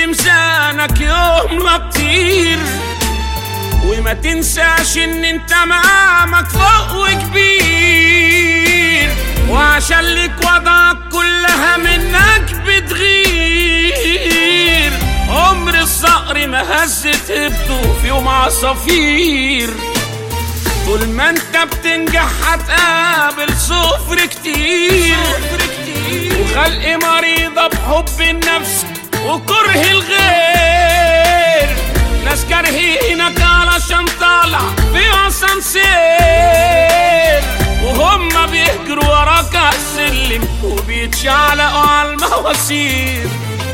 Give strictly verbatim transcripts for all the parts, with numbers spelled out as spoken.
في ميزانك يوم لا تطير، وما تنساش ان انت مقامك فوق وكبير، وعشان لك وضعك كلها منك بتغير. عمر الصقر ما هزت هبته في يوم عصافير، طول ما انت بتنجح هتقابل صفر كتير، وخلق مريضة بحب النفس وكره الغير. ناس كارهينك علشان طالع في اسانسير، وهم بيجروا وراك عالسلم وبيتشعلقوا عالمواسير.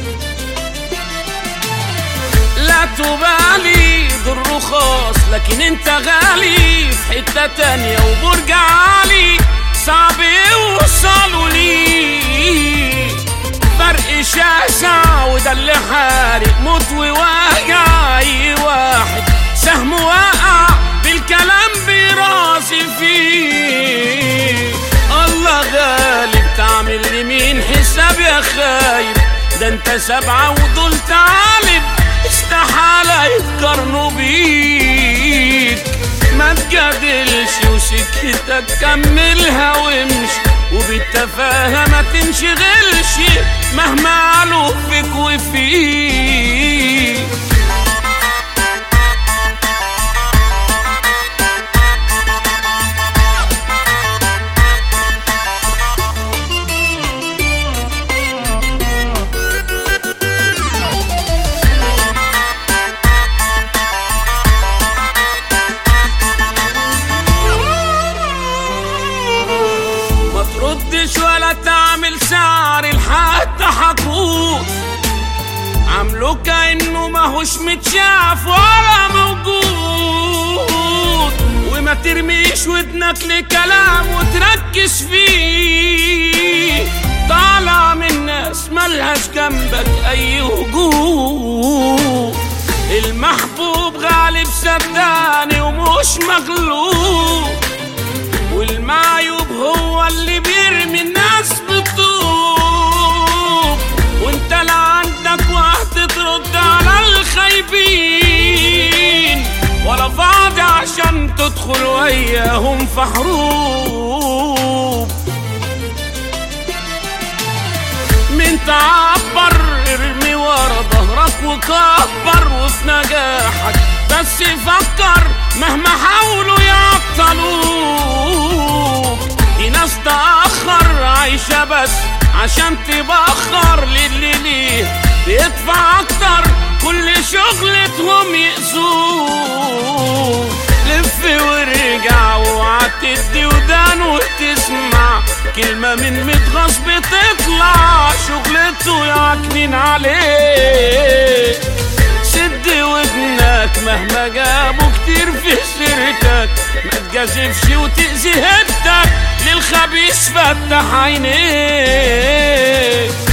لا تبالي ضر خاص لكن انت غالي في حتة تانية، وبرج عالي صعب يوصلوا ليه. فرق شاسع وده اللي حارق موت وواجع اي واحد، سهم واقع بالكلام بيراسي فيه. الله غالب تعمل لمين حساب يا خايب، ده انت سبعة ودول تعالب استحالة يتقارنوا بيك. ما تجادلش وسكتك كملها وامشي، وبالتفاهة ما تنشغلش مهما علوا فيك وفيك. ولا تعمل سعر لحد حقوق، عامله كأنه ماهوش متشاف ولا موجود. وما ترميش ودنك لكلام وتركز فيه، طالع من ناس ملهاش جنبك اي وجود. المحبوب غالب صدقني ومش مغلوب، والمعيوب هو اللي بيرمي الناس بالطوب. وانت لا عندك وقت ترد على الخايبين، ولا فاضي عشان تدخل وياهم في حروب. من تعبر ارمي ورا ظهرك وكبر، وفي نجاحك بس فكر مهما حاولوا يعطلوك. في ناس تأخر عايشة بس عشان تبخر للي ليه بيدفع اكتر، كل شغلتهم يأذوك. لف ورجع وقعد تدي ودان وتسمع كلمة من متغص بتطلع شغلته يعكنين عليك. سد ودنك مهما جابوا كتير في سيرتك، ما تجازفش وتأذي هبتك، للخبيث فتح عينيك.